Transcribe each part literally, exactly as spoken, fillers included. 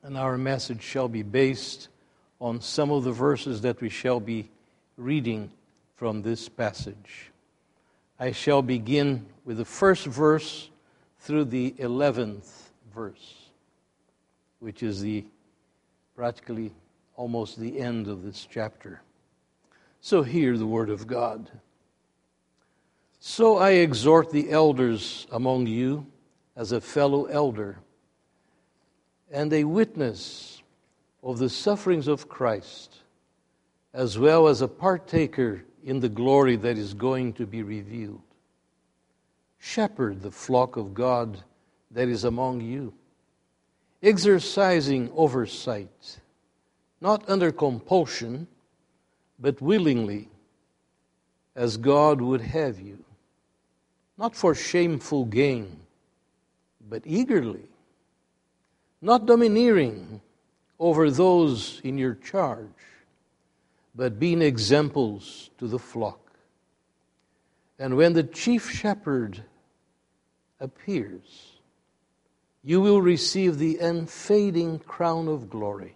and our message shall be based on some of the verses that we shall be reading from this passage. I shall begin with the first verse through the eleventh verse, which is the practically almost the end of this chapter. So hear the word of God. So I exhort the elders among you as a fellow elder and a witness of the sufferings of Christ, as well as a partaker in the glory that is going to be revealed. Shepherd the flock of God that is among you, exercising oversight, not under compulsion, but willingly, as God would have you, not for shameful gain, but eagerly, not domineering over those in your charge, but being examples to the flock. And when the chief shepherd appears, you will receive the unfading crown of glory.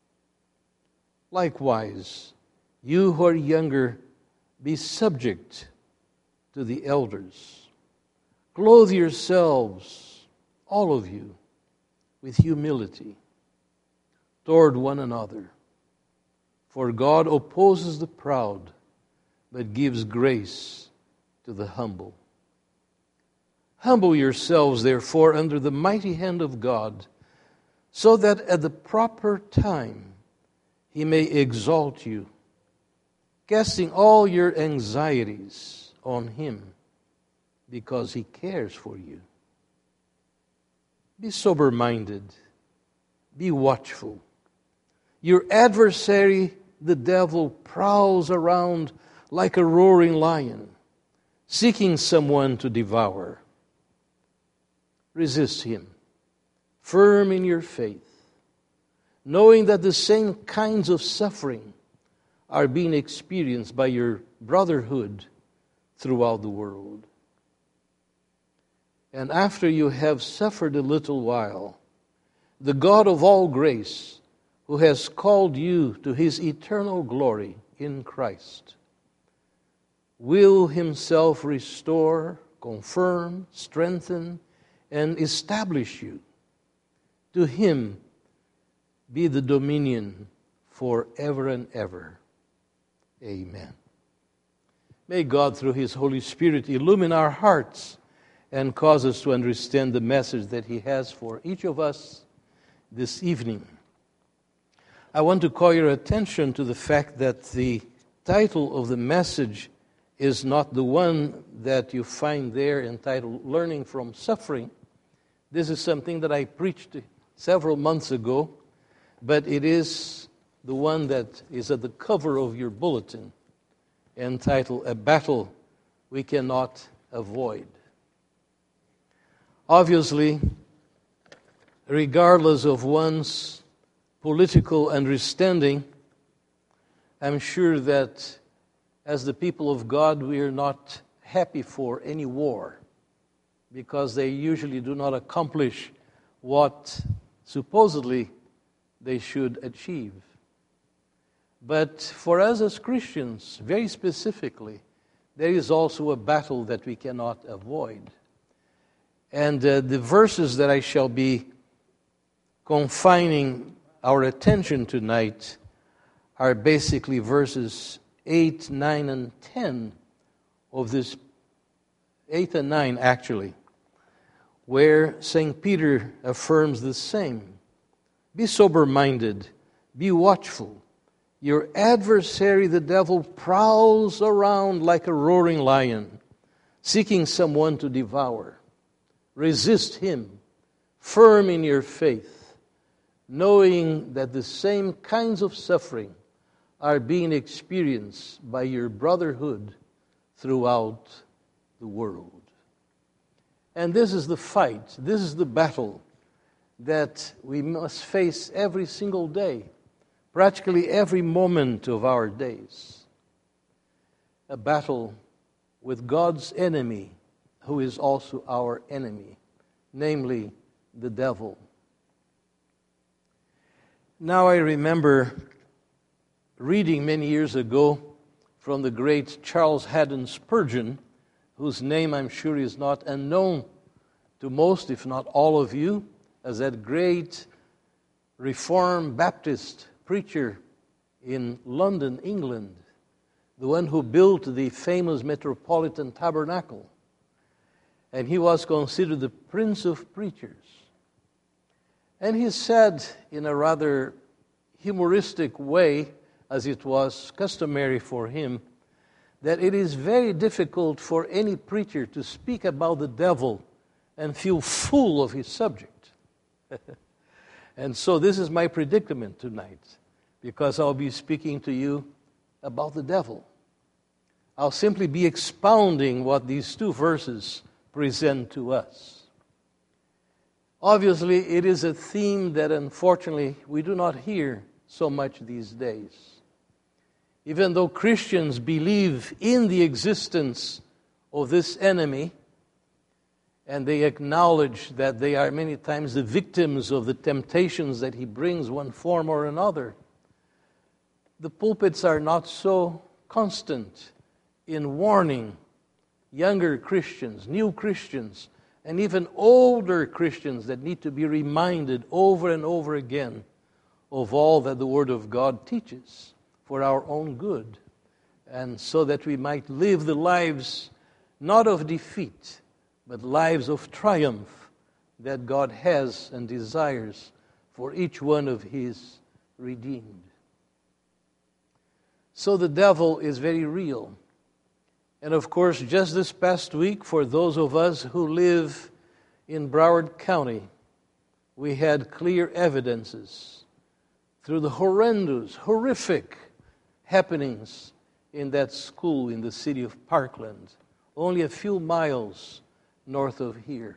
Likewise, you who are younger, be subject to the elders. Clothe yourselves, all of you, with humility toward one another. For God opposes the proud, but gives grace to the humble. Humble yourselves, therefore, under the mighty hand of God, so that at the proper time He may exalt you, casting all your anxieties on Him, because He cares for you. Be sober-minded, be watchful. Your adversary, the devil, prowls around like a roaring lion, seeking someone to devour. Resist him, firm in your faith, knowing that the same kinds of suffering are being experienced by your brotherhood throughout the world. And after you have suffered a little while, the God of all grace, who has called you to His eternal glory in Christ, will Himself restore, confirm, strengthen, and establish you. To Him be the dominion forever and ever. Amen. May God, through His Holy Spirit, illumine our hearts and cause us to understand the message that He has for each of us this evening. I want to call your attention to the fact that the title of the message is not the one that you find there entitled Learning from Suffering. This is something that I preached several months ago, but it is the one that is at the cover of your bulletin, entitled A Battle We Cannot Avoid. Obviously, regardless of one's political understanding, I'm sure that as the people of God, we are not happy for any war, because they usually do not accomplish what supposedly they should achieve. But for us as Christians, very specifically, there is also a battle that we cannot avoid. And uh, the verses that I shall be confining our attention tonight are basically verses eight, nine, and ten of this, eight and nine actually, where Saint Peter affirms the same. Be sober-minded, be watchful. Your adversary, the devil, prowls around like a roaring lion, seeking someone to devour. Resist him, firm in your faith, knowing that the same kinds of suffering are being experienced by your brotherhood throughout the world. And this is the fight, this is the battle that we must face every single day, practically every moment of our days. A battle with God's enemy, who is also our enemy, namely the devil. Now I remember reading many years ago from the great Charles Haddon Spurgeon, whose name I'm sure is not unknown to most, if not all of you, as that great Reformed Baptist preacher in London, England, the one who built the famous Metropolitan Tabernacle. And he was considered the Prince of Preachers. And he said in a rather humoristic way, as it was customary for him, that it is very difficult for any preacher to speak about the devil and feel full of his subject. And so this is my predicament tonight, because I'll be speaking to you about the devil. I'll simply be expounding what these two verses present to us. Obviously, it is a theme that unfortunately we do not hear so much these days. Even though Christians believe in the existence of this enemy, and they acknowledge that they are many times the victims of the temptations that he brings one form or another, the pulpits are not so constant in warning younger Christians, new Christians, and even older Christians that need to be reminded over and over again of all that the Word of God teaches for our own good, and so that we might live the lives not of defeat, but lives of triumph that God has and desires for each one of His redeemed. So the devil is very real. And of course, just this past week, for those of us who live in Broward County, we had clear evidences through the horrendous, horrific happenings in that school in the city of Parkland, only a few miles north of here.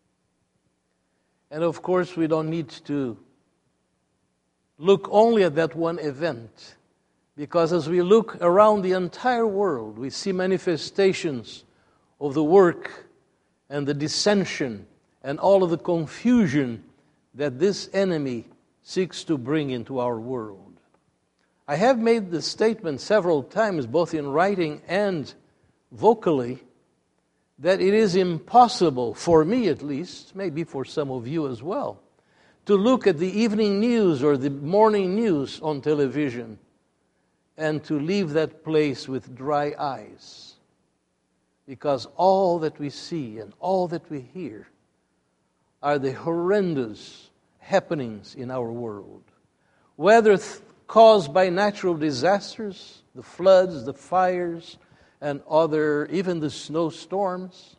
And of course, we don't need to look only at that one event, because as we look around the entire world, we see manifestations of the work and the dissension and all of the confusion that this enemy seeks to bring into our world. I have made the statement several times, both in writing and vocally, that it is impossible, for me at least, maybe for some of you as well, to look at the evening news or the morning news on television and to leave that place with dry eyes. Because all that we see and all that we hear are the horrendous happenings in our world. Whether th- caused by natural disasters, the floods, the fires, and other, even the snowstorms,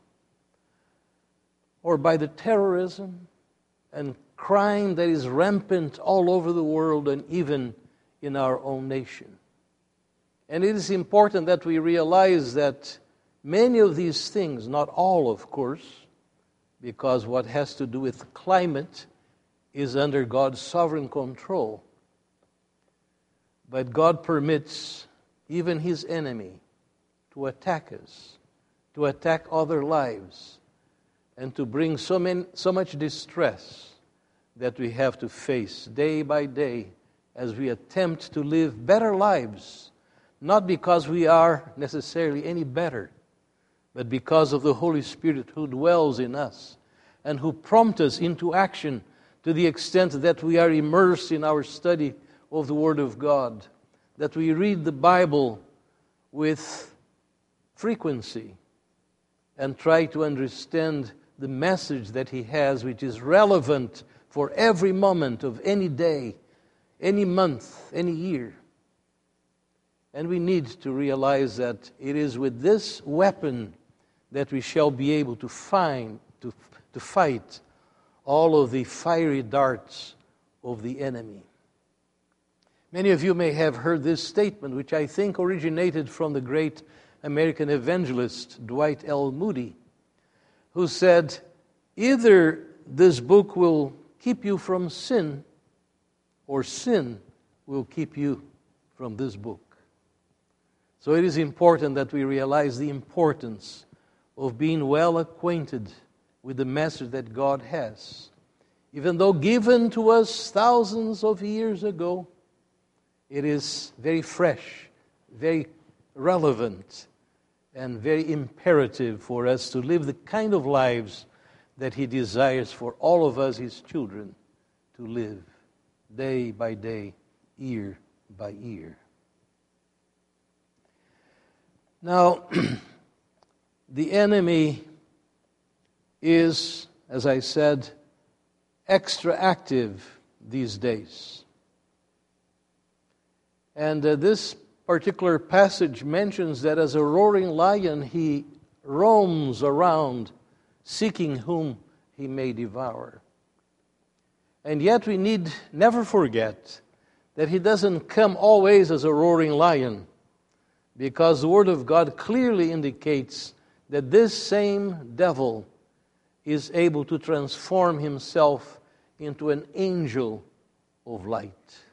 or by the terrorism and crime that is rampant all over the world and even in our own nation. And it is important that we realize that many of these things, not all of course, because what has to do with climate is under God's sovereign control, but God permits even His enemy to attack us, to attack other lives, and to bring so many, so much distress that we have to face day by day as we attempt to live better lives, not because we are necessarily any better, but because of the Holy Spirit who dwells in us and who prompts us into action to the extent that we are immersed in our study of the Word of God, that we read the Bible with frequency and try to understand the message that He has, which is relevant for every moment of any day, any month, any year. And we need to realize that it is with this weapon that we shall be able to find, to, to fight all of the fiery darts of the enemy. Many of you may have heard this statement, which I think originated from the great American evangelist Dwight L. Moody, who said, either this book will keep you from sin, or sin will keep you from this book. So it is important that we realize the importance of being well acquainted with the message that God has, even though given to us thousands of years ago, it is very fresh, very relevant, and very imperative for us to live the kind of lives that He desires for all of us, His children, to live day by day, year by year. Now, the enemy is, as I said, extra active these days. And uh, this particular passage mentions that as a roaring lion, he roams around seeking whom he may devour. And yet we need never forget that he doesn't come always as a roaring lion, because the Word of God clearly indicates that this same devil is able to transform himself into an angel of light.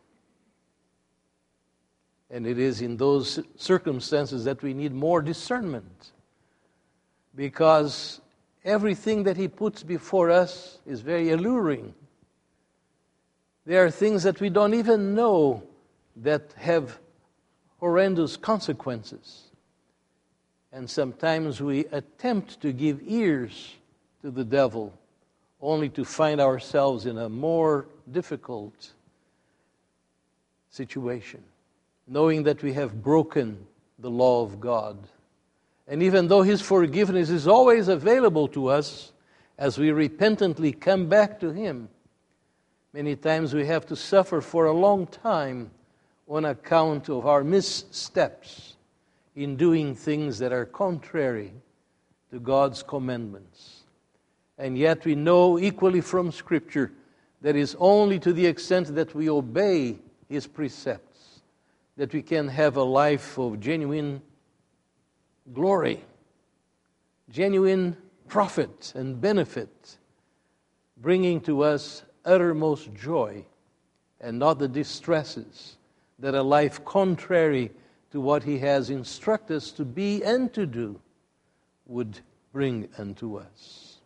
And it is in those circumstances that we need more discernment, because everything that he puts before us is very alluring. There are things that we don't even know that have horrendous consequences. And sometimes we attempt to give ears to the devil only to find ourselves in a more difficult situation, knowing that we have broken the law of God. And even though His forgiveness is always available to us as we repentantly come back to Him, many times we have to suffer for a long time on account of our missteps in doing things that are contrary to God's commandments. And yet we know equally from Scripture that it is only to the extent that we obey His precepts that we can have a life of genuine glory, genuine profit and benefit, bringing to us uttermost joy and not the distresses that a life contrary to what He has instructed us to be and to do would bring unto us.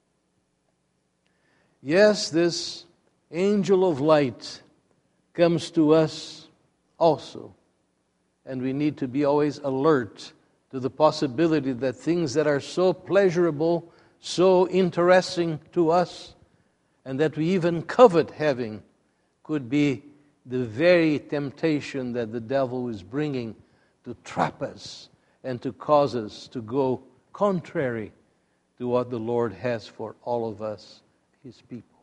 Yes, this angel of light comes to us also, and we need to be always alert to the possibility that things that are so pleasurable, so interesting to us, and that we even covet having, could be the very temptation that the devil is bringing to trap us and to cause us to go contrary to what the Lord has for all of us, His people.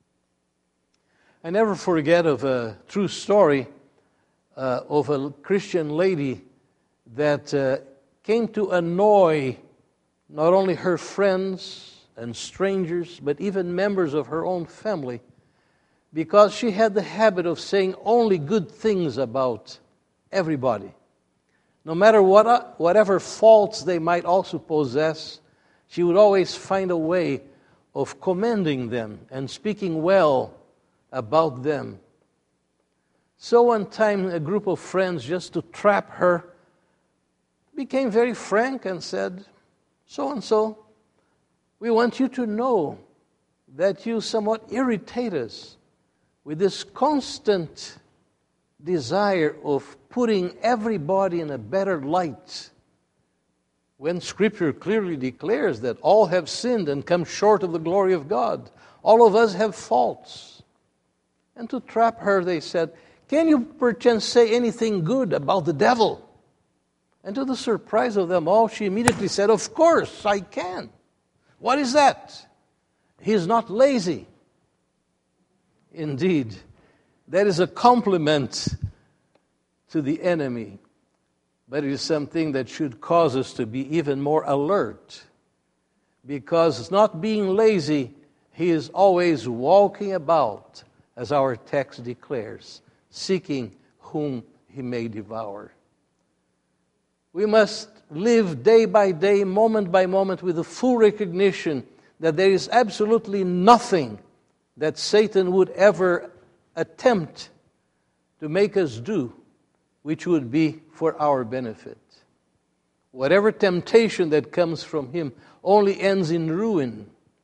I never forget of a true story uh, of a Christian lady that uh, came to annoy not only her friends and strangers, but even members of her own family, because she had the habit of saying only good things about everybody. No matter what, whatever faults they might also possess, she would always find a way of commending them and speaking well about them. So one time, a group of friends, just to trap her, became very frank and said, "So-and-so, we want you to know that you somewhat irritate us with this constant desire of putting everybody in a better light, when Scripture clearly declares that all have sinned and come short of the glory of God. All of us have faults." And to trap her, they said, "Can you perchance say anything good about the devil?" And to the surprise of them all, she immediately said, "Of course I can. What is that? He is not lazy." Indeed, that is a compliment to the enemy, but it is something that should cause us to be even more alert, because not being lazy, he is always walking about, as our text declares, seeking whom he may devour. We must live day by day, moment by moment, with the full recognition that there is absolutely nothing that Satan would ever attempt to make us do which would be for our benefit. Whatever temptation that comes from him only ends in ruin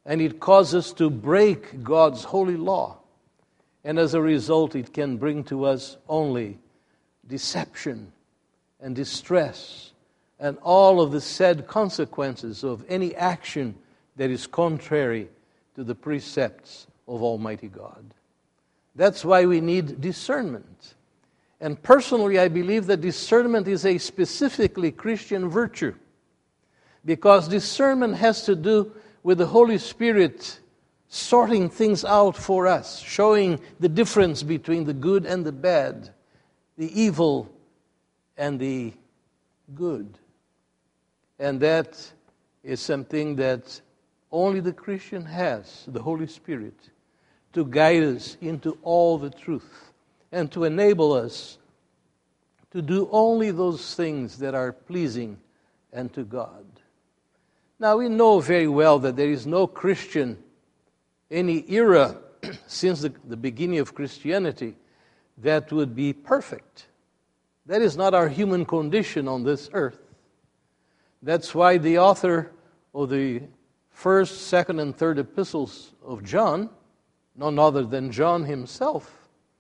and it causes us to break God's holy law. And as a result, it can bring to us only deception and distress and all of the sad consequences of any action that is contrary to the precepts of Almighty God. That's why we need discernment. And personally, I believe that discernment is a specifically Christian virtue, because discernment has to do with the Holy Spirit sorting things out for us, showing the difference between the good and the bad, the evil and the good. And that is something that only the Christian has, the Holy Spirit, to guide us into all the truth and to enable us to do only those things that are pleasing unto God. Now, we know very well that there is no Christian, any era since the, the beginning of Christianity, that would be perfect. That is not our human condition on this earth. That's why the author of the first, second, and third epistles of John, none other than John himself,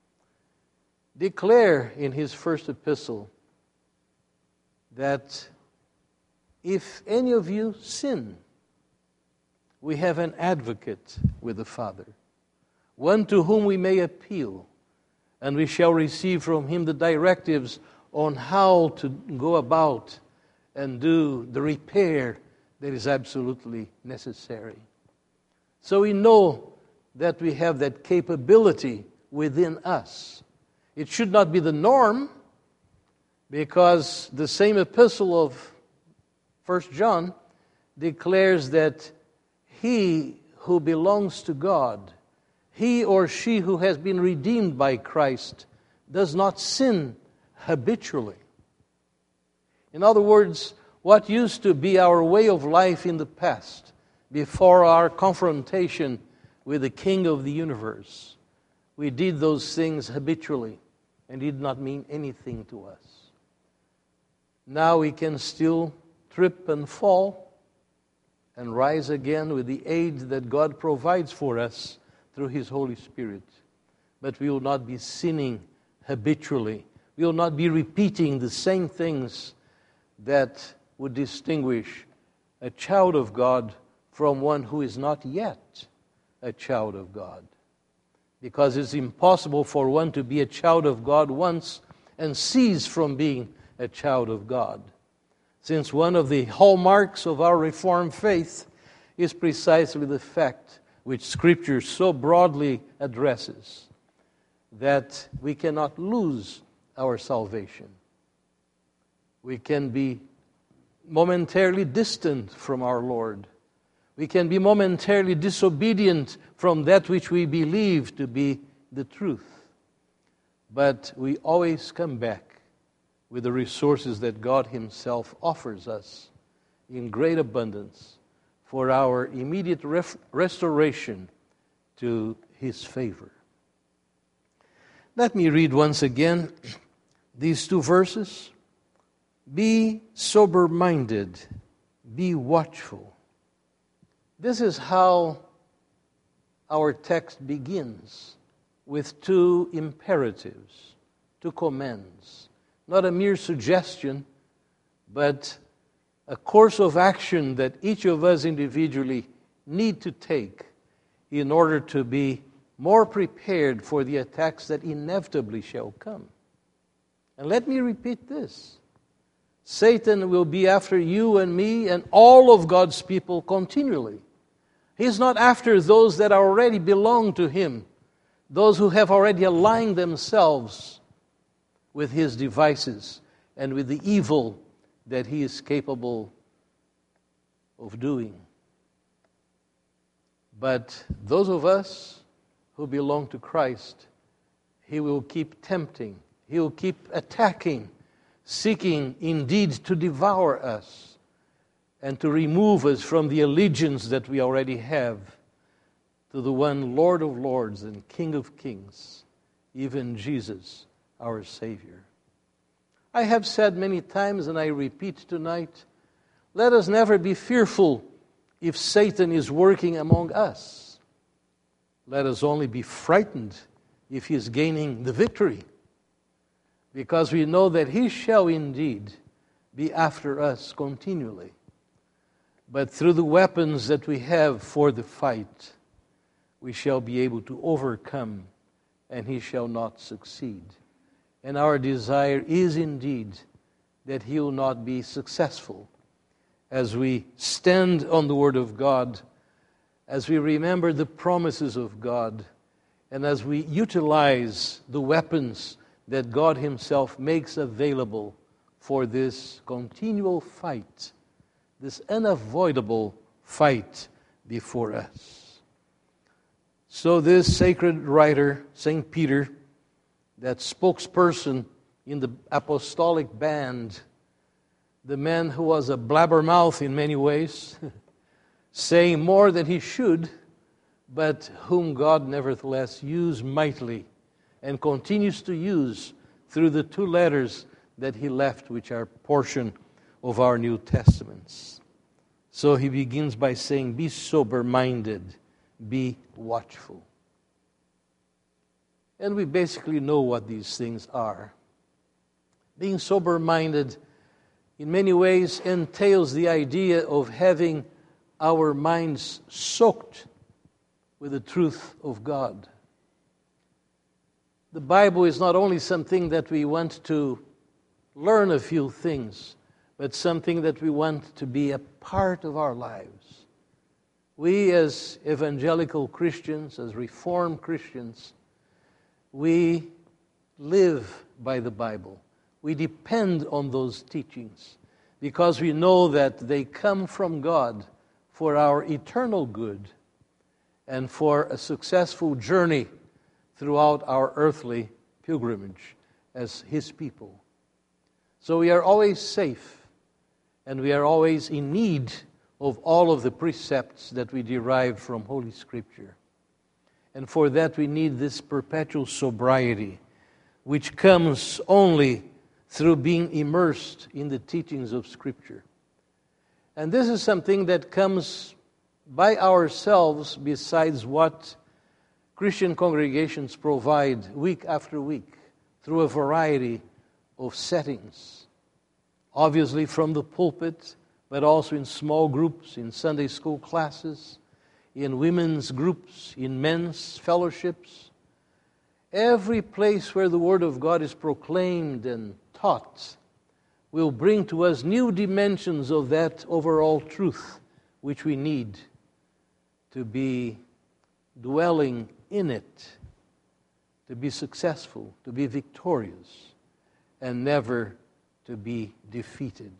declare in his first epistle that if any of you sin, we have an advocate with the Father, one to whom we may appeal, and we shall receive from him the directives on how to go about and do the repair that is absolutely necessary. So we know that we have that capability within us. It should not be the norm, because the same epistle of First John declares that he who belongs to God, he or she who has been redeemed by Christ, does not sin habitually. In other words, what used to be our way of life in the past, before our confrontation with the King of the universe, we did those things habitually and did not mean anything to us. Now we can still trip and fall and rise again with the aid that God provides for us through His Holy Spirit. But we will not be sinning habitually. We will not be repeating the same things that would distinguish a child of God from one who is not yet a child of God. Because it's impossible for one to be a child of God once and cease from being a child of God. Since one of the hallmarks of our Reformed faith is precisely the fact which Scripture so broadly addresses, that we cannot lose our salvation. We can be momentarily distant from our Lord. We can be momentarily disobedient from that which we believe to be the truth. But we always come back with the resources that God Himself offers us in great abundance for our immediate ref- restoration to His favor. Let me read once again these two verses. Be sober-minded, be watchful. This is how our text begins, with two imperatives, two commands. Not a mere suggestion, but a course of action that each of us individually need to take in order to be more prepared for the attacks that inevitably shall come. And let me repeat this. Satan will be after you and me and all of God's people continually. He's not after those that already belong to Him, those who have already aligned themselves with His devices and with the evil that He is capable of doing. But those of us who belong to Christ, He will keep tempting, He will keep attacking, seeking indeed to devour us and to remove us from the allegiance that we already have to the one Lord of Lords and King of Kings, even Jesus, our Savior. I have said many times, and I repeat tonight, let us never be fearful if Satan is working among us. Let us only be frightened if he is gaining the victory, because we know that he shall indeed be after us continually. But through the weapons that we have for the fight, we shall be able to overcome, and he shall not succeed. And our desire is indeed that he will not be successful. As we stand on the Word of God, as we remember the promises of God, and as we utilize the weapons that God himself makes available for this continual fight, this unavoidable fight before us. So this sacred writer, Saint Peter, that spokesperson in the apostolic band, the man who was a blabbermouth in many ways, saying more than he should, but whom God nevertheless used mightily and continues to use through the two letters that he left, which are portion of our New Testaments. So he begins by saying, be sober-minded, be watchful. And we basically know what these things are. Being sober-minded in many ways entails the idea of having our minds soaked with the truth of God. The Bible is not only something that we want to learn a few things, but something that we want to be a part of our lives. We as evangelical Christians, as Reformed Christians, we live by the Bible. We depend on those teachings because we know that they come from God for our eternal good and for a successful journey throughout our earthly pilgrimage as His people. So we are always safe, and we are always in need of all of the precepts that we derive from Holy Scripture. And for that we need this perpetual sobriety, which comes only through being immersed in the teachings of Scripture. And this is something that comes by ourselves besides what Christian congregations provide week after week through a variety of settings. Obviously from the pulpit, but also in small groups, in Sunday school classes, in women's groups, in men's fellowships. Every place where the Word of God is proclaimed and taught will bring to us new dimensions of that overall truth which we need to be dwelling in it, to be successful, to be victorious, and never to be defeated.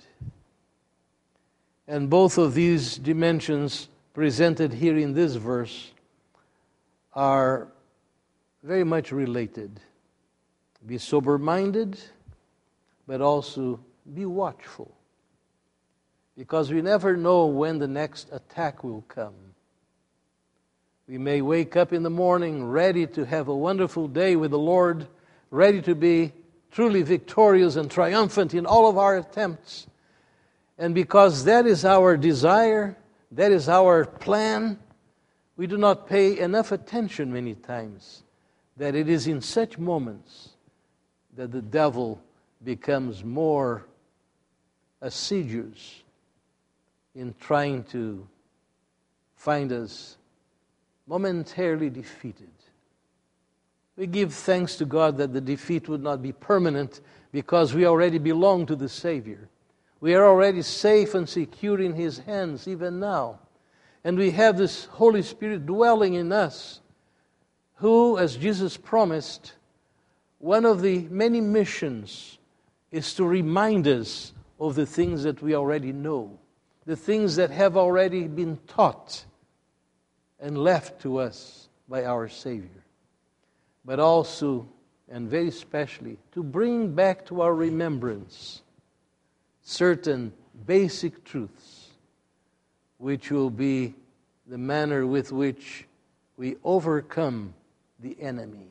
And both of these dimensions presented here in this verse are very much related. Be sober-minded, but also be watchful. Because we never know when the next attack will come. We may wake up in the morning ready to have a wonderful day with the Lord, ready to be truly victorious and triumphant in all of our attempts. And because that is our desire, that is our plan, we do not pay enough attention many times that it is in such moments that the devil becomes more assiduous in trying to find us momentarily defeated. We give thanks to God that the defeat would not be permanent because we already belong to the Savior. We are already safe and secure in His hands even now. And we have this Holy Spirit dwelling in us, who, as Jesus promised, one of the many missions is to remind us of the things that we already know, the things that have already been taught and left to us by our Savior. But also, and very especially, to bring back to our remembrance certain basic truths, which will be the manner with which we overcome the enemy.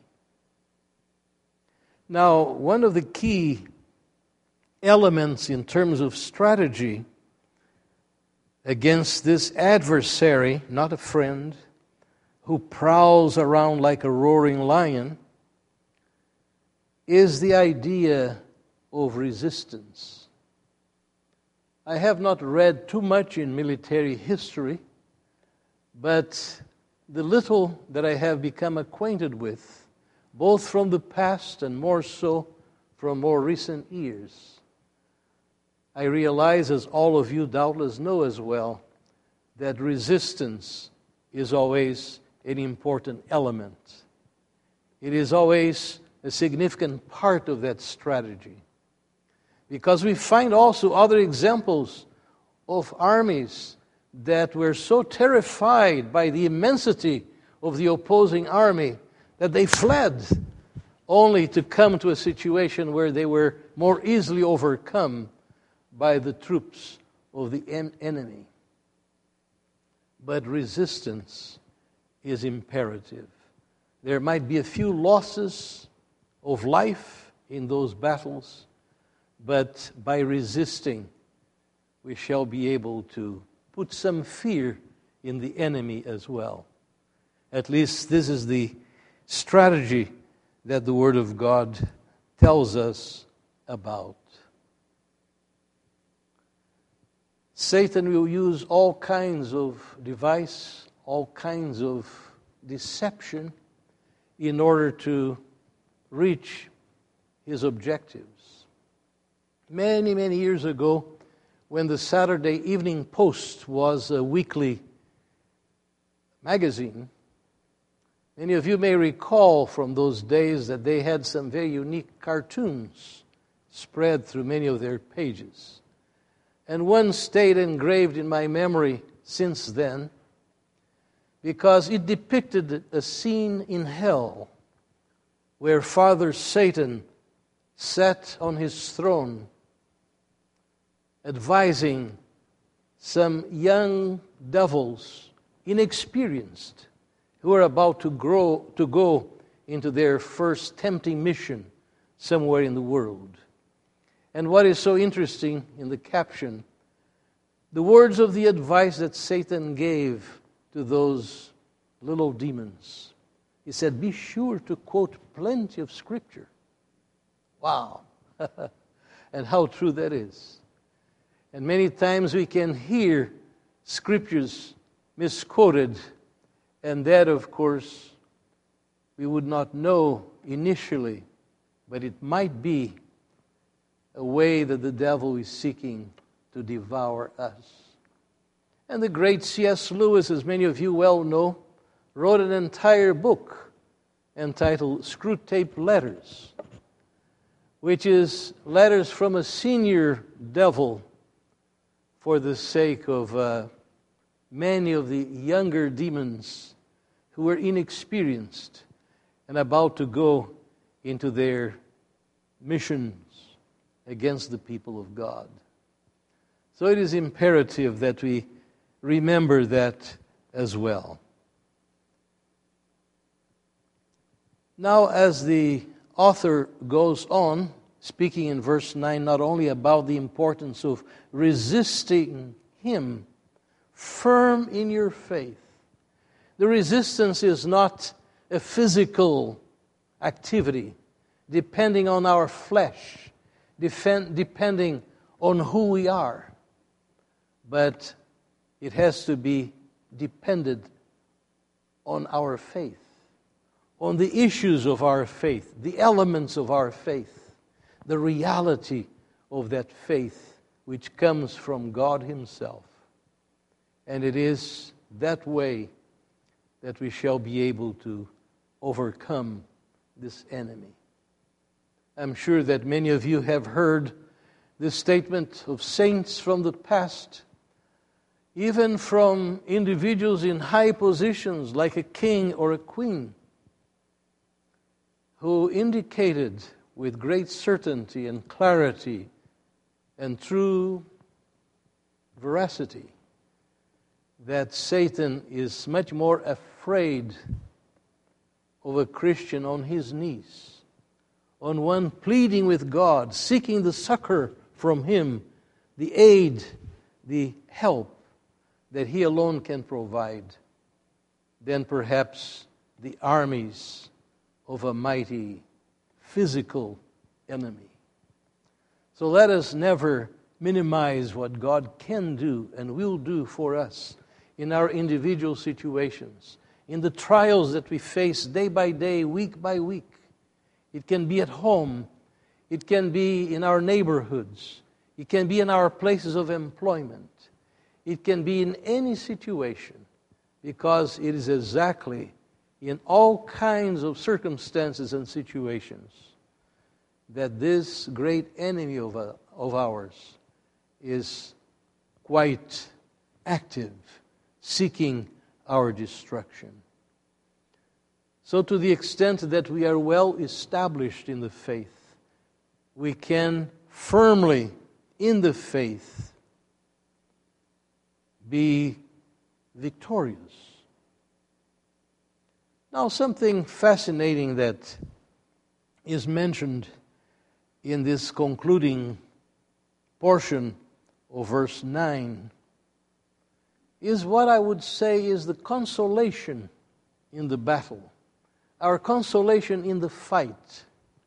Now, one of the key elements in terms of strategy against this adversary, not a friend, who prowls around like a roaring lion, is the idea of resistance. I have not read too much in military history, but the little that I have become acquainted with, both from the past and more so from more recent years, I realize, as all of you doubtless know as well, that resistance is always an important element. It is always a significant part of that strategy. Because we find also other examples of armies that were so terrified by the immensity of the opposing army that they fled, only to come to a situation where they were more easily overcome by the troops of the en- enemy. But resistance is imperative. There might be a few losses of life in those battles, but by resisting, we shall be able to put some fear in the enemy as well. At least this is the strategy that the Word of God tells us about. Satan will use all kinds of device, all kinds of deception in order to reach his objectives. Many, many years ago, when the Saturday Evening Post was a weekly magazine, many of you may recall from those days that they had some very unique cartoons spread through many of their pages. And one stayed engraved in my memory since then because it depicted a scene in hell where Father Satan sat on his throne advising some young devils, inexperienced, who are about to grow to go into their first tempting mission somewhere in the world. And what is so interesting in the caption, the words of the advice that Satan gave to those little demons. He said, be sure to quote plenty of Scripture. Wow. And how true that is. And many times we can hear Scriptures misquoted, and that, of course, we would not know initially, but it might be a way that the devil is seeking to devour us. And the great C S Lewis, as many of you well know, wrote an entire book entitled Screwtape Letters, which is letters from a senior devil for the sake of uh, many of the younger demons who were inexperienced and about to go into their missions against the people of God. So it is imperative that we remember that as well. Now, as the author goes on, speaking in verse nine, not only about the importance of resisting him, firm in your faith. The resistance is not a physical activity, depending on our flesh, defend, depending on who we are. But it has to be dependent on our faith, on the issues of our faith, the elements of our faith, the reality of that faith which comes from God Himself. And it is that way that we shall be able to overcome this enemy. I'm sure that many of you have heard this statement of saints from the past, even from individuals in high positions like a king or a queen, who indicated with great certainty and clarity and true veracity that Satan is much more afraid of a Christian on his knees, on one pleading with God, seeking the succor from Him, the aid, the help, that He alone can provide than perhaps the armies of a mighty physical enemy. So let us never minimize what God can do and will do for us in our individual situations, in the trials that we face day by day, week by week. It can be at home, it can be in our neighborhoods, it can be in our places of employment, it can be in any situation, because it is exactly in all kinds of circumstances and situations that this great enemy of, uh, of ours is quite active, seeking our destruction. So to the extent that we are well established in the faith, we can firmly in the faith be victorious. Now, something fascinating that is mentioned in this concluding portion of verse nine is what I would say is the consolation in the battle, our consolation in the fight.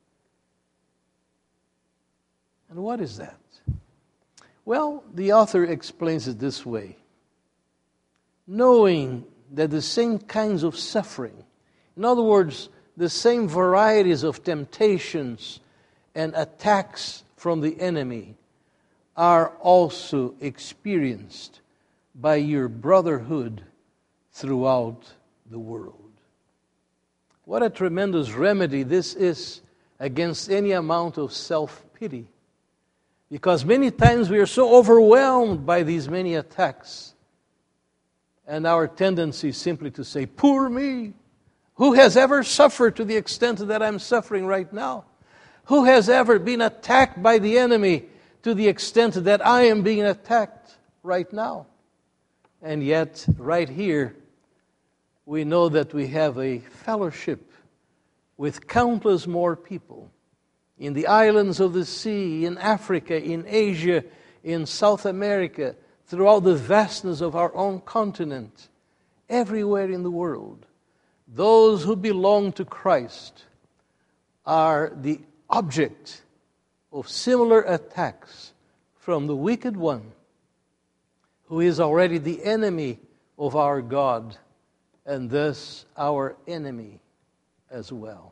And what is that? Well, the author explains it this way. Knowing that the same kinds of suffering, in other words, the same varieties of temptations and attacks from the enemy are also experienced by your brotherhood throughout the world. What a tremendous remedy this is against any amount of self-pity. Because many times we are so overwhelmed by these many attacks, and our tendency is simply to say, "Poor me! Who has ever suffered to the extent that I'm suffering right now? Who has ever been attacked by the enemy to the extent that I am being attacked right now?" And yet, right here, we know that we have a fellowship with countless more people in the islands of the sea, in Africa, in Asia, in South America, throughout the vastness of our own continent, everywhere in the world. Those who belong to Christ are the object of similar attacks from the wicked one, who is already the enemy of our God, and thus our enemy as well.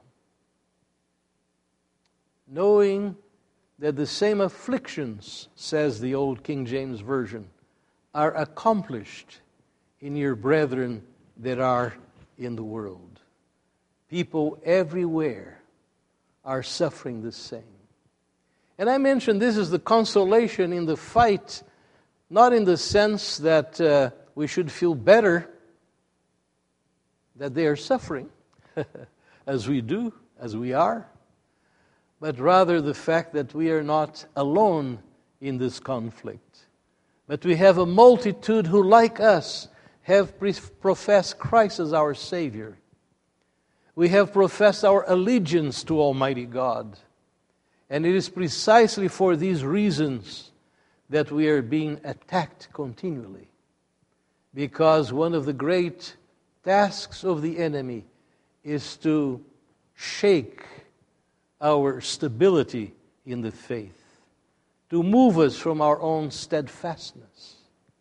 Knowing that the same afflictions, says the old King James Version, are accomplished in your brethren that are in the world. People everywhere are suffering the same. And I mentioned this is the consolation in the fight, not in the sense that uh, we should feel better that they are suffering, as we do, as we are, but rather the fact that we are not alone in this conflict. But we have a multitude who, like us, have professed Christ as our Savior. We have professed our allegiance to Almighty God. And it is precisely for these reasons that we are being attacked continually. Because one of the great tasks of the enemy is to shake our stability in the faith, to move us from our own steadfastness.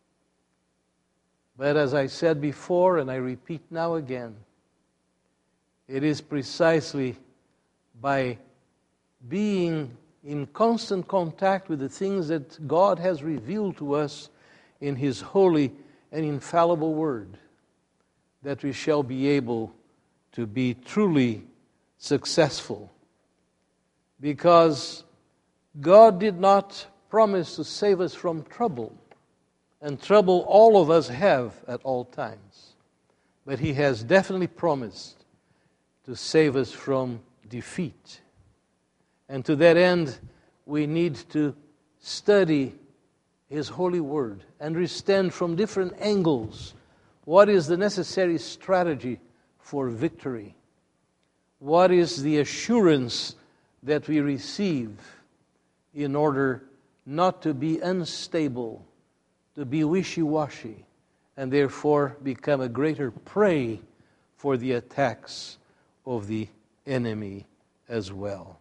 But as I said before, and I repeat now again, it is precisely by being in constant contact with the things that God has revealed to us in His holy and infallible Word that we shall be able to be truly successful. Because God did not promise to save us from trouble, and trouble all of us have at all times. But He has definitely promised to save us from defeat. And to that end, we need to study His holy Word, understand from different angles what is the necessary strategy for victory, what is the assurance that we receive in order not to be unstable, to be wishy-washy, and therefore become a greater prey for the attacks of the enemy as well.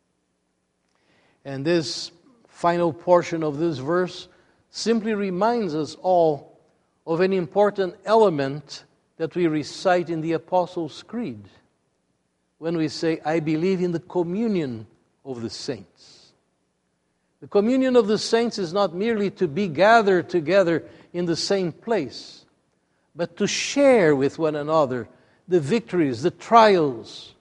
And this final portion of this verse simply reminds us all of an important element that we recite in the Apostles' Creed when we say, I believe in the communion of the saints. The communion of the saints is not merely to be gathered together in the same place, but to share with one another the victories, the trials,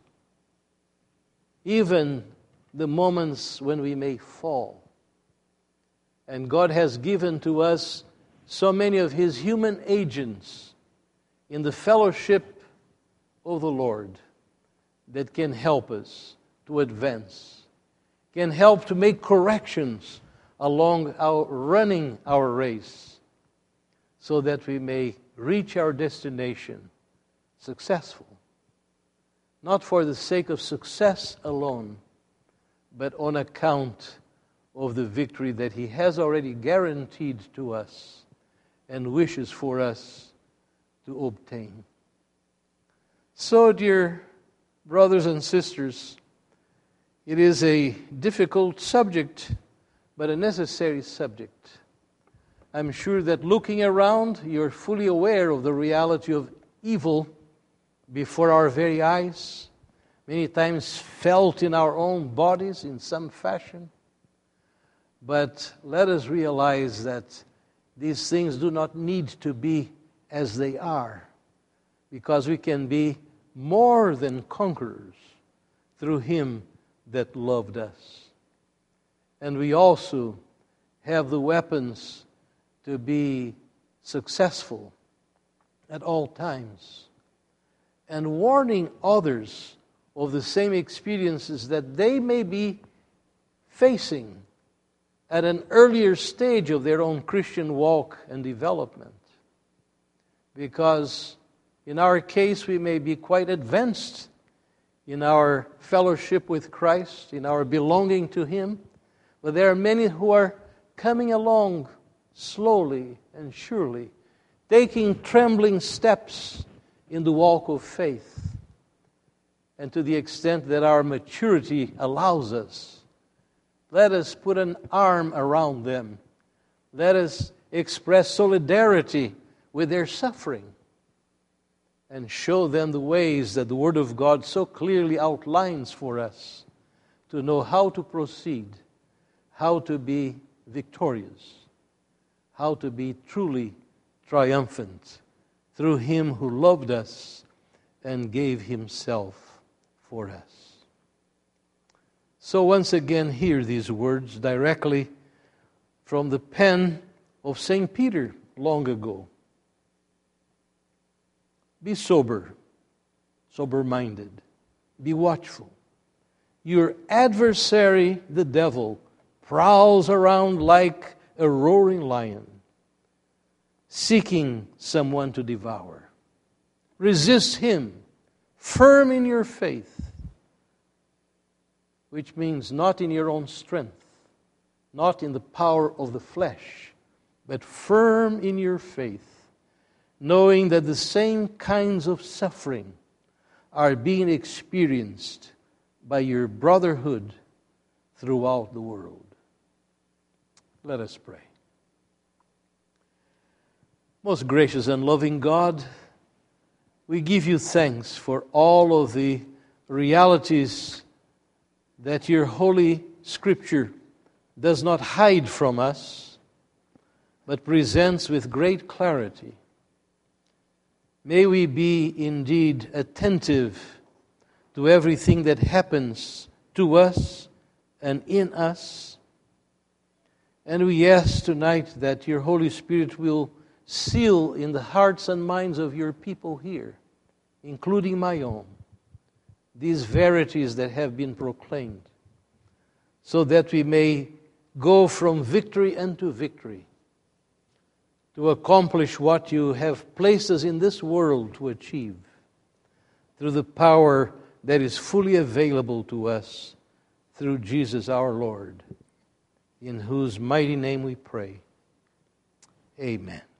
even the moments when we may fall. And God has given to us so many of His human agents in the fellowship of the Lord that can help us to advance, can help to make corrections along our running our race, so that we may reach our destination successful. Not for the sake of success alone, but on account of the victory that He has already guaranteed to us and wishes for us to obtain. So, dear brothers and sisters, it is a difficult subject, but a necessary subject. I'm sure that looking around, you're fully aware of the reality of evil before our very eyes, many times felt in our own bodies in some fashion. But let us realize that these things do not need to be as they are, because we can be more than conquerors through Him that loved us. And we also have the weapons to be successful at all times, and warning others of the same experiences that they may be facing at an earlier stage of their own Christian walk and development. Because in our case, we may be quite advanced in our fellowship with Christ, in our belonging to Him, but there are many who are coming along slowly and surely, taking trembling steps in the walk of faith. And to the extent that our maturity allows us, let us put an arm around them. Let us express solidarity with their suffering and show them the ways that the Word of God so clearly outlines for us to know how to proceed, how to be victorious, how to be truly triumphant through Him who loved us and gave Himself for us. So once again, hear these words directly from the pen of Saint Peter long ago. Be sober, sober-minded. Be watchful. Your adversary, the devil, prowls around like a roaring lion, seeking someone to devour. Resist him, firm in your faith, which means not in your own strength, not in the power of the flesh, but firm in your faith, knowing that the same kinds of suffering are being experienced by your brotherhood throughout the world. Let us pray. Most gracious and loving God, we give you thanks for all of the realities that your Holy Scripture does not hide from us, but presents with great clarity. May we be indeed attentive to everything that happens to us and in us. And we ask tonight that your Holy Spirit will seal in the hearts and minds of your people here, including my own, these verities that have been proclaimed, so that we may go from victory unto victory to accomplish what you have placed us in this world to achieve through the power that is fully available to us through Jesus our Lord, in whose mighty name we pray. Amen.